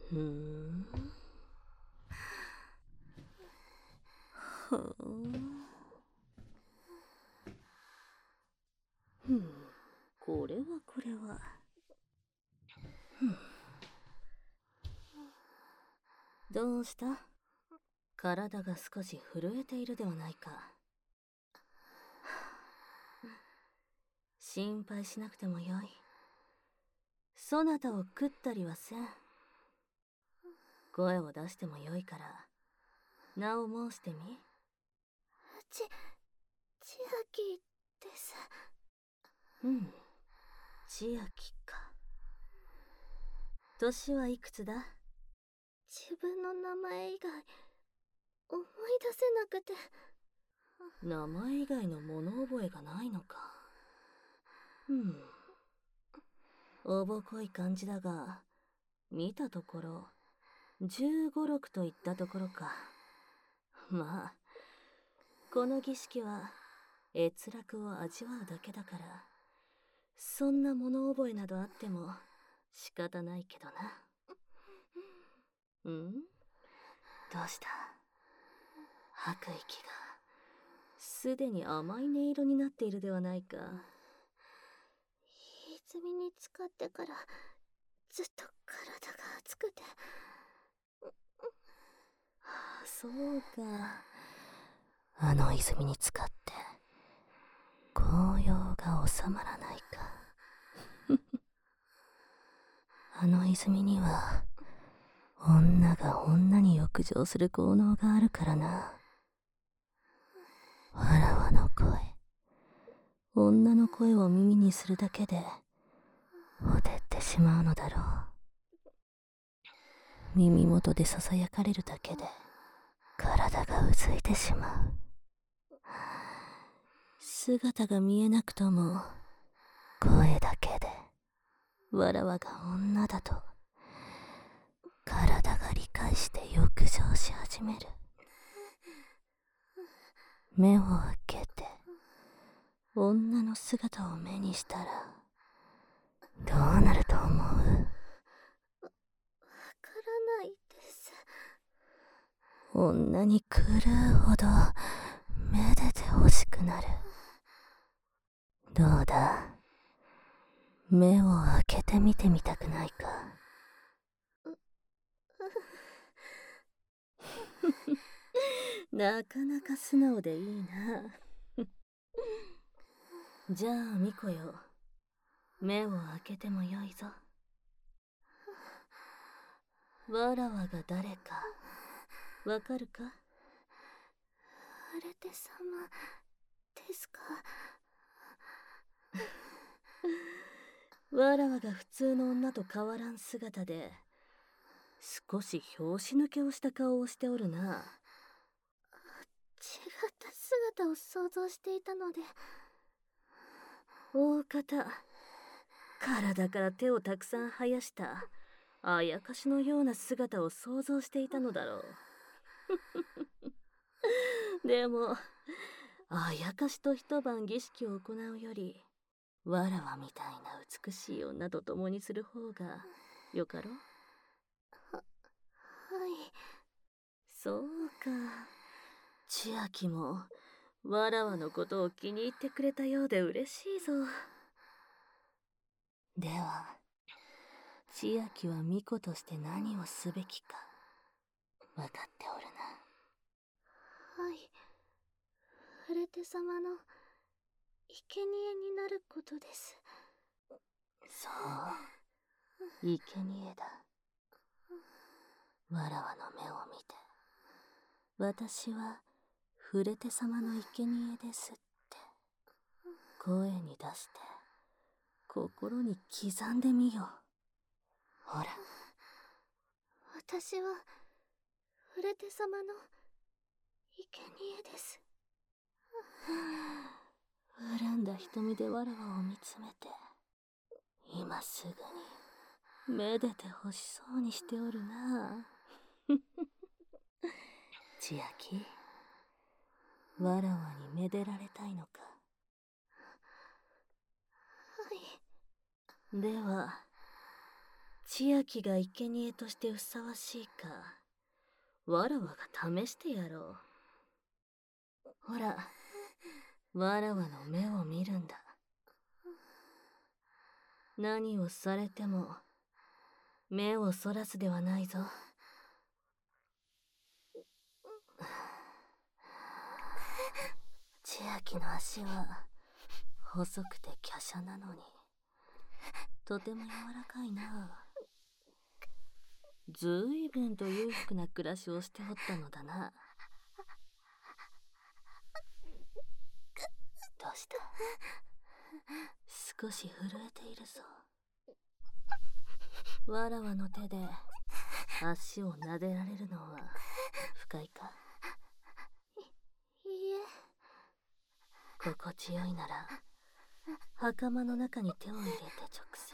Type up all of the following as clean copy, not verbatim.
ふん。ほう。これはこれは。どうした？体が少し震えているではないか。心配しなくてもよい。そなたを食ったりはせん。声を出してもよいから名を申してみ。 千秋です。 千秋か。年はいくつだ？ 自分の名前以外思い出せなくて。 名前以外の物覚えがないのか。おぼこい感じだが、見たところ15、6といったところか。まあこの儀式は閲楽を味わうだけだから、そんな物覚えなどあっても仕方ないけどな。どうした？吐く息がすでに甘い音色になっているではないか。 泉に浸かってからずっと体が熱くて。 そうか。あの泉に浸かって紅葉が収まらないか。あの泉には女が女に浴場する効能があるからな。わらわの声、女の声を耳にするだけでほてってしまうのだろう。耳元でささやかれるだけで体がうずいてしまう。姿が見えなくとも声だけでわらわが女だと体が理解して浴場し始める。目を開けて女の姿を目にしたらどうなると思う？ わからないです。 女に狂うほどめでてほしくなる。どうだ、目を開けてみてみたくないか？なかなか素直でいいな。じゃあミコよ、目を開けてもよいぞ。わらわが誰かわかるか？ アレテ様ですか？ わらわが普通の女と変わらん姿で少し拍子抜けをした顔をしておるな。 違った姿を想像していたので。 大方体から手をたくさん生やしたあやかしのような姿を想像していたのだろう。でもあやかしと一晩儀式を行うよりわらわみたいな美しい女と共にする方がよかろう。 はい。 そうか。千秋もわらわのことを気に入ってくれたようで嬉しいぞ。では千秋は巫女として何をすべきか分かっておるな。 はい。アレテ様の生贄になることです。 そう、生贄だ。わらわの目を見て、私は触れて様の生贄ですって声に出して心に刻んでみよう。ほら、 私はアレテ様の生贄です。 恨んだ瞳でわらわを見つめて今すぐにめでてほしそうにしておるな。千秋、わらわにめでられたいのか？ はい。 では千秋が生贄としてふさわしいか、わらわが試してやろう。ほら、わらわの目を見るんだ。何をされても目をそらすではないぞ。千秋の足は細くて華奢なのにとても柔らかいな。ずいぶんと裕福な暮らしをしておったのだな。どうした？少し震えているぞ。わらわの手で足を撫でられるのは不快か？ いいえ。 心地よいなら袴の中に手を入れて直接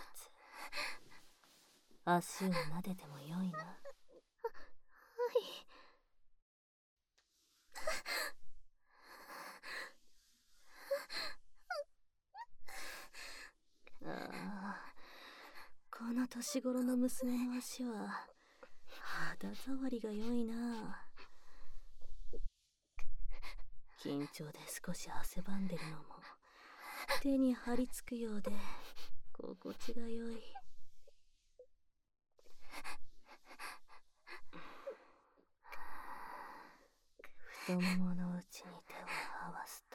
足を撫でてもよいな。 はい。 ああ、この年頃の娘の足は肌触りが良いな。緊張で少し汗ばんでるのも手に張り付くようで心地が良い。太ももの内に手を合わす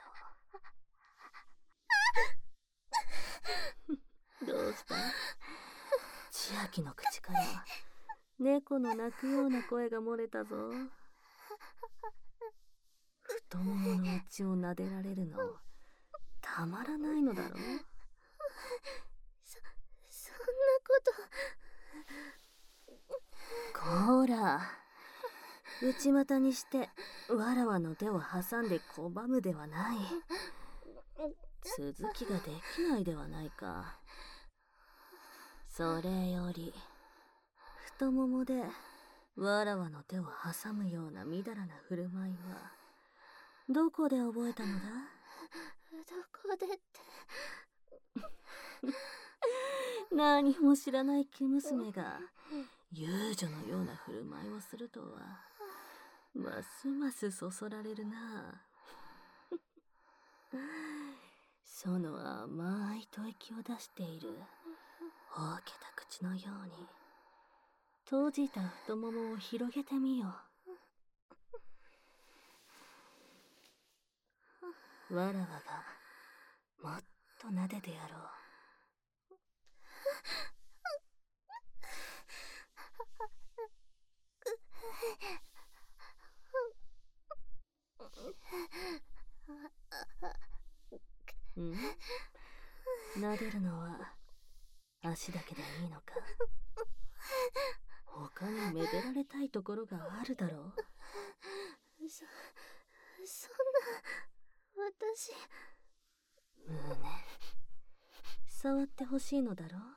とどうした？千秋の口から猫の鳴くような声が漏れたぞ。太ももの内を撫でられるのたまらないのだろう。 そんなことこら、内股にしてわらわの手を挟んで拒むではない。続きができないではないか。それより太ももでわらわの手を挟むようなみだらな振る舞いはどこで覚えたのだ？ どこでって。 何も知らない生娘が遊女のような振る舞いをするとはますますそそられるな。その甘い吐息を出している大けた口のように閉じた太ももを広げてみよう。わらわがもっと撫でてやろう。撫でるのは足だけでいいのか？他にめでられたいところがあるだろう。 そんな、私。 胸触ってほしいのだろう。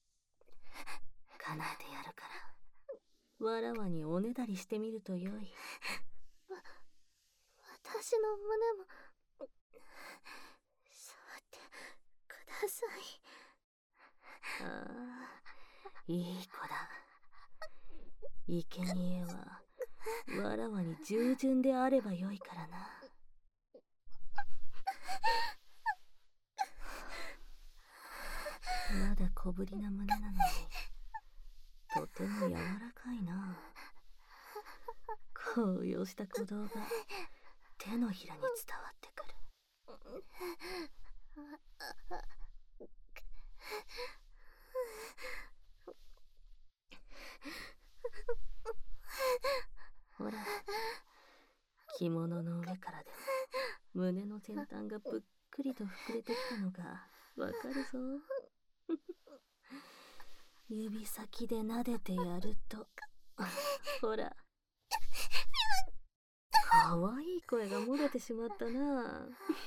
叶えてやるからわらわにおねだりしてみるとよい。 私の胸も触ってください。 ああ、いい子だ。生贄はわらわに従順であればよいからな。まだ小ぶりな胸なのにとても柔らかいな。高揚した鼓動が手のひらに伝わってくる。ほら、着物の上からでも胸の先端がぷっくりと膨れてきたのがわかるぞ。指先で撫でてやるとほら、かわいい声が漏れてしまったな。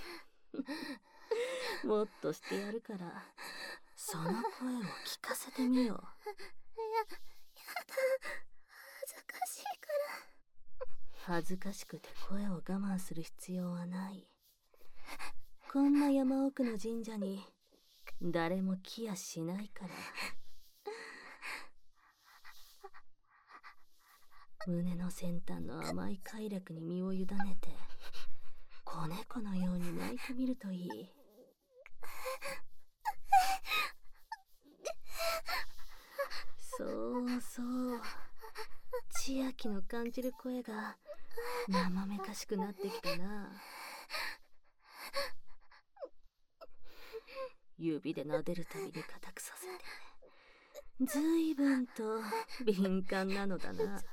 もっとしてやるからその声を聞かせてみよう。 やだ。恥ずかしいから。 恥ずかしくて声を我慢する必要はない。こんな山奥の神社に誰も来やしないから。 胸の先端の甘い快楽に身を委ねて、子猫のように泣いてみるといい。そうそう、千秋の感じる声が生めかしくなってきたな。指で撫でるたびに固くさせて、ずいぶんと敏感なのだな。 そんな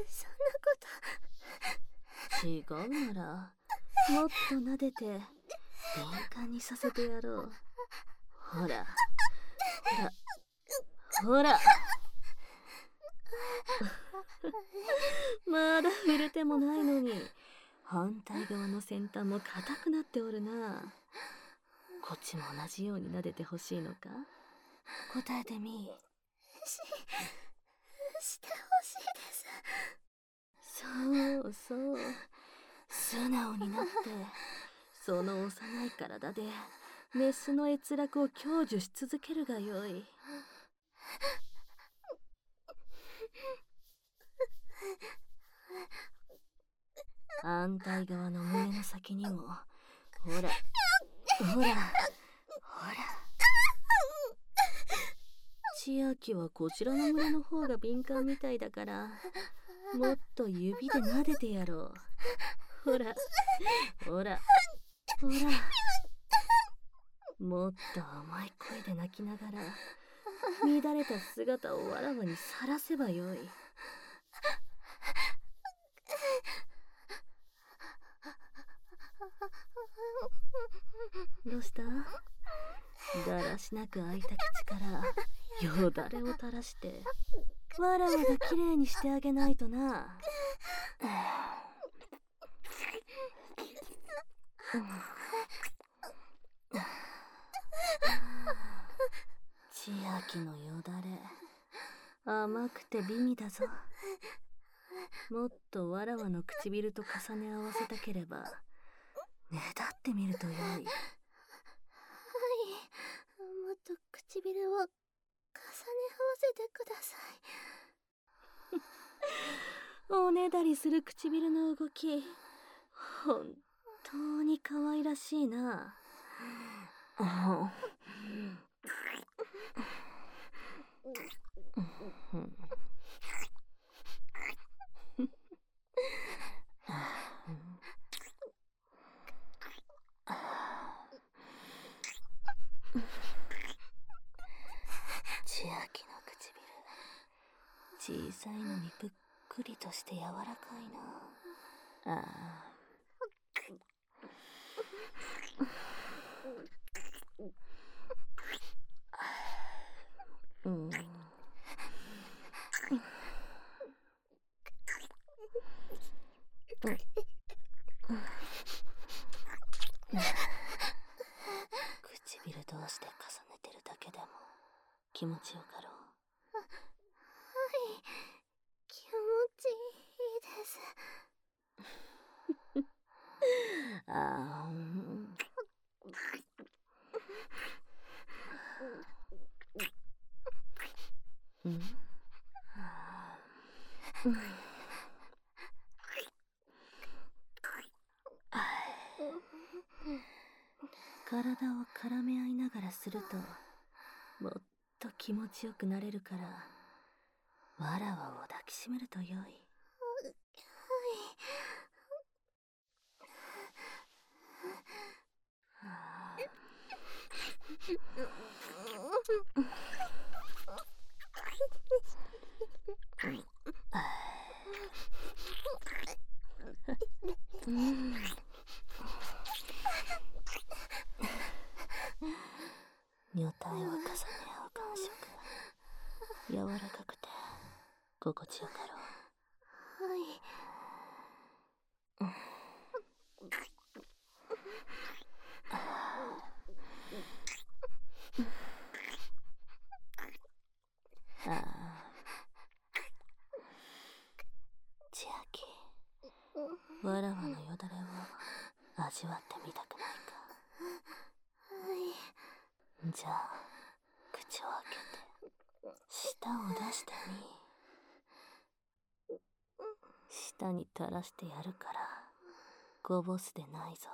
こと違うならもっと撫でて敏感にさせてやろう。ほらほらほらまだ触れてもないのに反対側の先端も硬くなっておるな。こっちも同じように撫でてほしいのか？答えてみ。 してほしいです。 そうそう、素直になってその幼い体でメスの閲楽を享受し続けるがよい。反対側の胸の先にも、ほらほらほら。千秋はこちらの胸の方が敏感みたいだから、もっと指で撫でてやろう。ほらほらほら。もっと甘い声で泣きながら乱れた姿をわらわにさらせばよい。どうした？だらしなく開いた口からよだれを垂らしてわらわがきれいにしてあげないとな。千秋のよだれ甘くて美味だぞ。もっとわらわの唇と重ね合わせたければねだってみるとよい。 はい、もっと唇を重ね合わせてください。 おねだりする唇の動き、本当に可愛らしいな。千秋の唇、小さいのにぷっくりとして柔らかいな。ああ。唇同士で重ねてるだけでも気持ちよかろう。 はい、気持ちいいです。 ああ、体を絡め合いながらするともっと気持ちよくなれるから、わらわを抱きしめるとよい。女体を重ね合う感触、柔らかくて心地よかろう。 はい。 ああ、千秋、わらわのよだれを味わってみたくないか？ はい。 じゃあ口を開けて舌を出してみ。 舌に垂らしてやるから、こぼすでないぞ。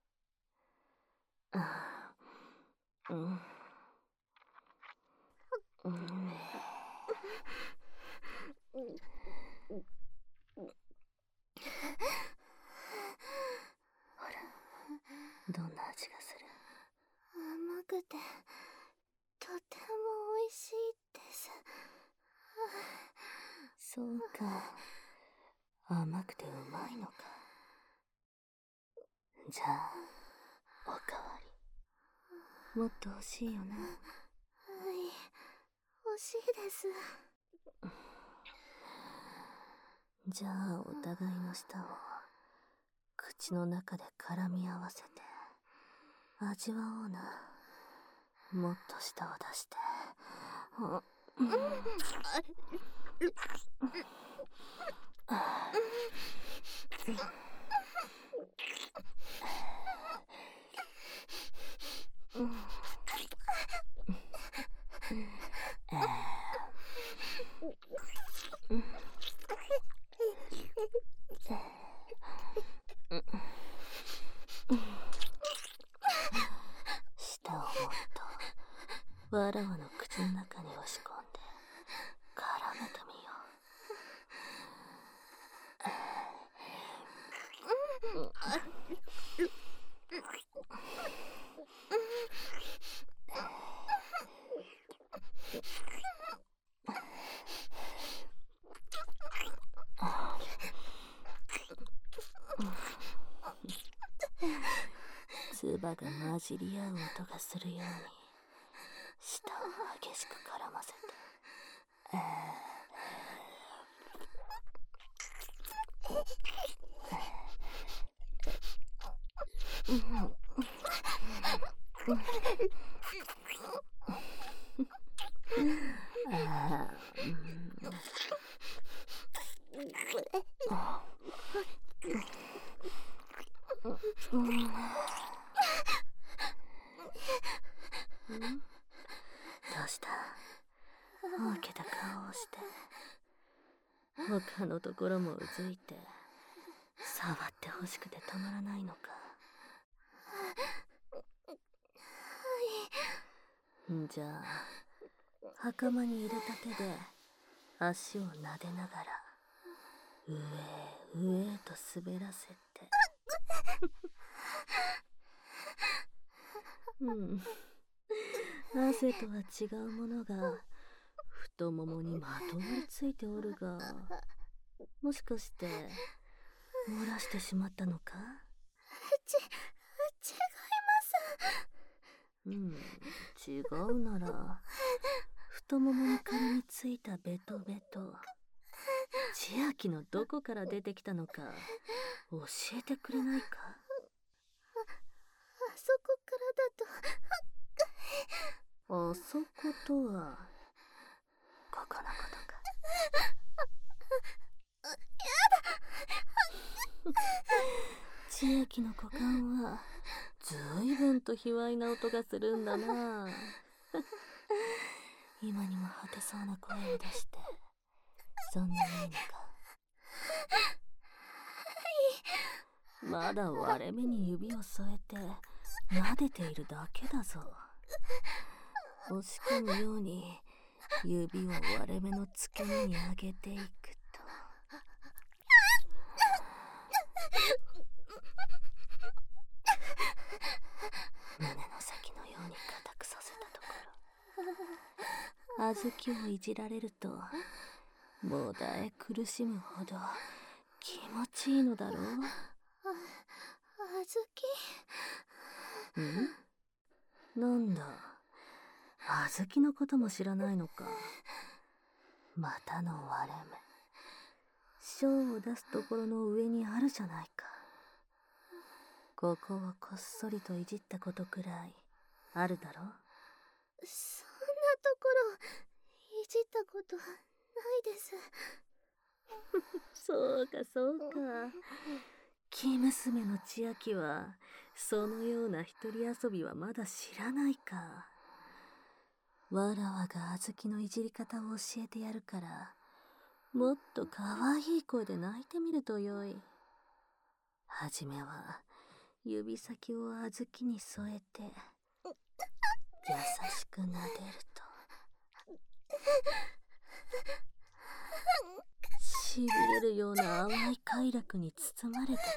うん。ほら、どんな味がする？ 甘くてとても美味しいです。 そうか。甘くてうまいのか。じゃあ、おかわり。もっと欲しいよな。 はい、欲しいです。 じゃあ、お互いの舌を口の中で絡み合わせて味わおうな。もっと舌を出して。舌をもっとわらわの口の中に押し込んで絡めてみよう。唾が混じり合う音がするように舌を激しく絡ませて。どうした？大けた顔をして。他のところもうずいて触ってほしくてたまらないのか。じゃあ、袴に入れた手で足を撫でながら上へ上へと滑らせて。汗とは違うものが太ももにまとわりついておるが、もしかして漏らしてしまったのか？ 違いま違す。 うなら太ももに絡みついたベトベト、千秋のどこから出てきたのか教えてくれないか？ あそこからだと。 あそことはここのことか。千秋の股間はずいぶんと卑猥な音がするんだな。今にも果てそうな声を出して、そんなにいいのか？まだ割れ目に指を添えて撫でているだけだぞ。押し込むように指を割れ目の付け根に上げていくと、胸の先のように固くさせたところ、小豆をいじられるともだえ苦しむほど気持ちいいのだろう。なんだ、小豆のことも知らないのか。またの割れ目、小を出すところの上にあるじゃないか。ここをこっそりといじったことくらいあるだろ。 そんなところいじったことないです。 そうかそうか。生娘の千秋はそのような一人遊びはまだ知らないか。わらわが小豆のいじり方を教えてやるから、 もっとかわいい声で泣いてみるとよい。はじめは指先を小豆に添えて優しく撫でるとしびれるような淡い快楽に包まれてくる。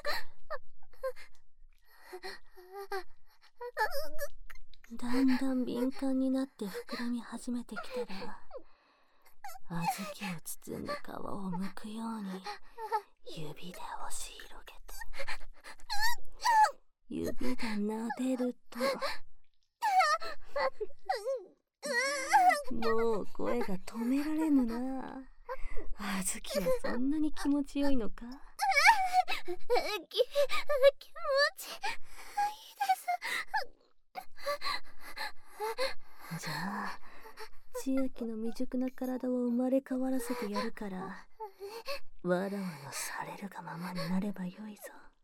だんだん敏感になって膨らみ始めてきたら、小豆を包んだ皮を剥くように指で押し広げて、指で撫でるともう声が止められぬな。小豆はそんなに気持ちよいのか？ 気持ちいいです。じゃあ千秋の未熟な体を生まれ変わらせてやるから、わらわのされるがままになればよいぞ。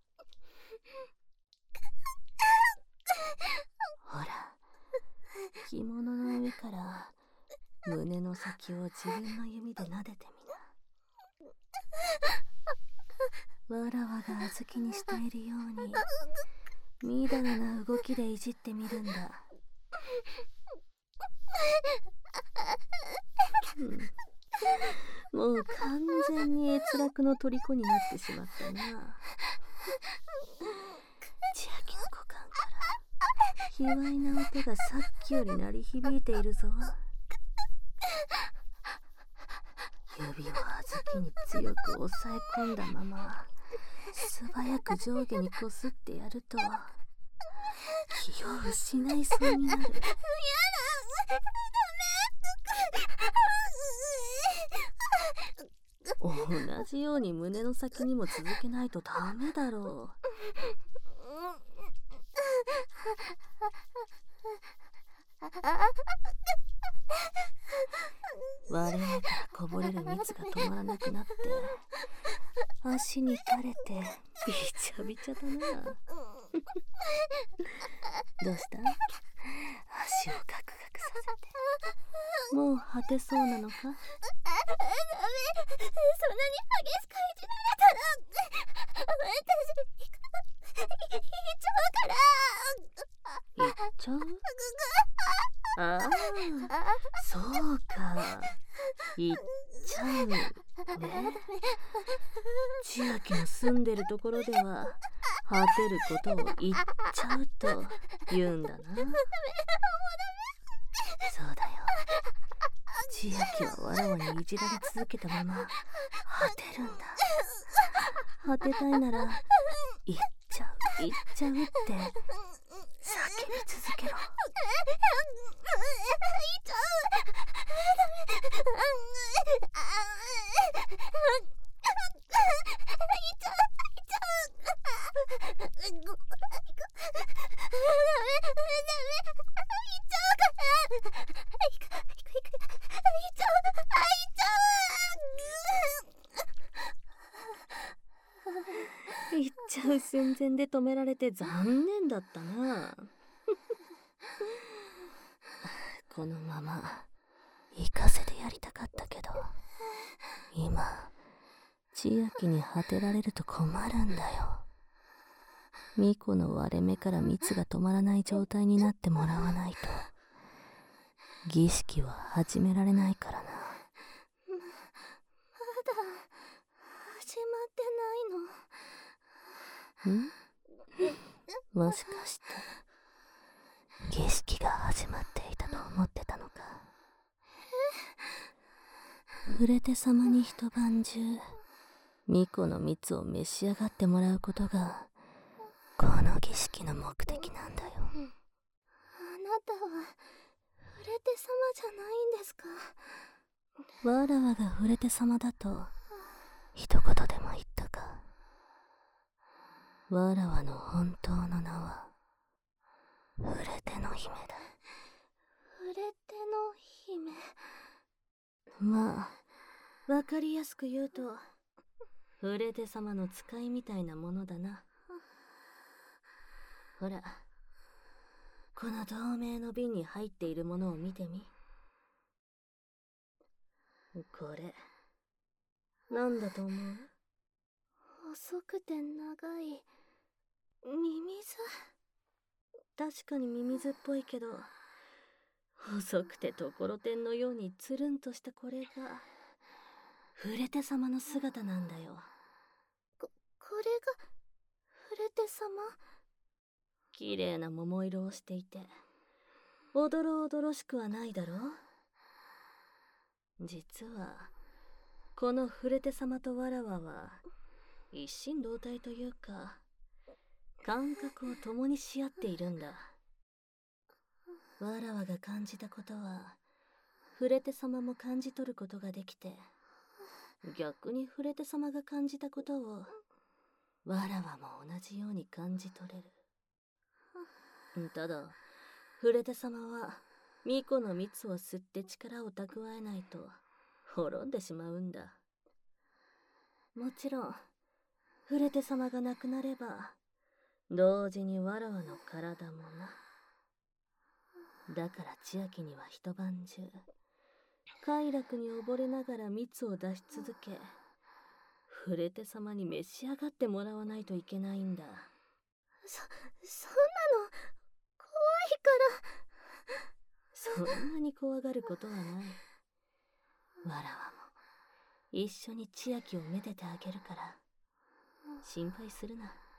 ほら、着物の上から胸の先を自分の指で撫でてみな。わらわが小豆にしているように、みだらな動きでいじってみるんだ。もう完全に閲楽の虜になってしまったな。千秋の股間から卑猥な音がさっきより鳴り響いているぞ。指を小豆に強く押さえ込んだまま素早く上下にこすってやると気を失いそうになる。同じように胸の先にも続けないとダメだろう。割れ目からこぼれる蜜が止まらなくなって足に垂れてびちゃびちゃだな。どうした？足をガクガクさせてもう果てそうなのか？ ダメ、そんなに激しくいじられたら私行っちゃうから。 行っちゃう？ああ、そうか、行っちゃうね。千秋の住んでるところでは果てることを言っちゃうと言うんだな。そうだよ、千秋はわらわにいじられ続けたまま果てるんだ。果てたいなら行っちゃう行っちゃうって叫び続けろ。行っちゃう寸前で止められて残念だったな。このまま行かせてやりたかったけど、今千秋に果てられると困るんだよ。巫女の割れ目から蜜が止まらない状態になってもらわないと儀式は始められないからな。 まだ始まってないの？ もしかして儀式が始まっていたと思ってたのか？触れて様に一晩中巫女の蜜を召し上がってもらうことがこの儀式の目的なんだよ。 あなたは触れて様じゃないんですか？ わらわが触れて様だと一言でも言ったか？わらわの本当の名は触れての姫だ。 触れての姫。 まあわかりやすく言うと触れて様の使いみたいなものだな。ほら、この透明の瓶に入っているものを見てみ。これなんだと思う？ 細くて長いミミズ。 確かにミミズっぽいけど、細くてところてんのようにつるんとしたこれがフレテ様の姿なんだよ。 これがフレテ様？ 綺麗な桃色をしていておどろおどろしくはないだろう。実はこのフレテ様とわらわは一心同体というか、感覚を共にし合っているんだ。わらわが感じたことはフレテ様も感じ取ることができて、逆にフレテ様が感じたことをわらわも同じように感じ取れる。ただフレテ様は巫女の蜜を吸って力を蓄えないと滅んでしまうんだ。もちろんフレテ様が亡くなれば同時にわらわの体もな。だから千秋には一晩中快楽に溺れながら蜜を出し続け、フレテ様に召し上がってもらわないといけないんだ。 そんなの怖いから。 そんなに怖がることはない。わらわも一緒に千秋をめでてあげるから心配するな。